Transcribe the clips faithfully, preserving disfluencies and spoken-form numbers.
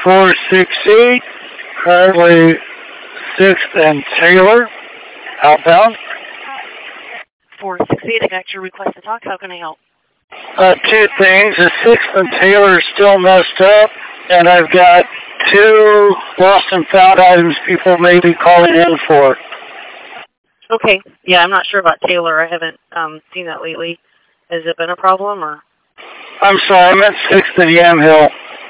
four six eight, currently sixth and Taylor, outbound. four six eight, I got your request to talk. How can I help? Uh, two things. The sixth and Taylor is still messed up, and I've got two lost and found items people may be calling in for. Okay. Yeah, I'm not sure about Taylor. I haven't um, seen that lately. Has it been a problem, or? I'm sorry, I meant sixth and Yamhill.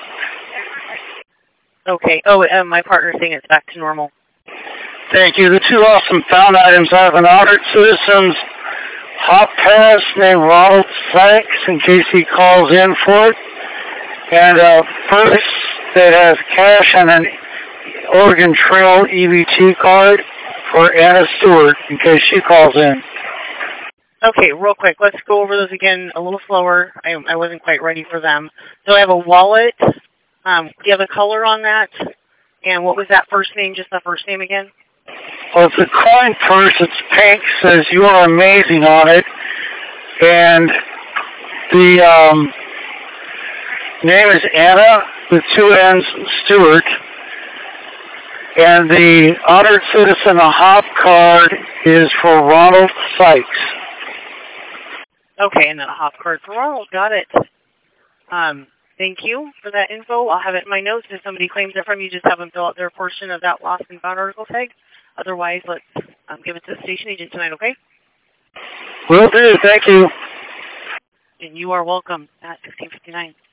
Okay. Oh, uh, my partner's saying it's back to normal. Thank you. The two lost and found items, I have an honored citizen's hop pass named Ronald Sykes, in case he calls in for it, and a purse that has cash and an Oregon Trail E B T card for Anna Stewart, in case she calls in. Okay, real quick, let's go over those again a little slower. I, I wasn't quite ready for them. So I have a wallet. Um, do you have a color on that? And what was that first name, just the first name again? Well, it's a coin purse. It's pink, says "You are amazing" on it. And the um, name is Anna, with two N's, Stewart. And the honored citizen, a hop card, is for Ronald Sykes. Okay, and then a hop card for Ronald. Got it. Um, thank you for that info. I'll have it in my notes. If somebody claims it from you, just have them fill out their portion of that lost and found article tag. Otherwise, let's um, give it to the station agent tonight, okay? Will do. Thank you. And you are welcome at sixteen fifty-nine.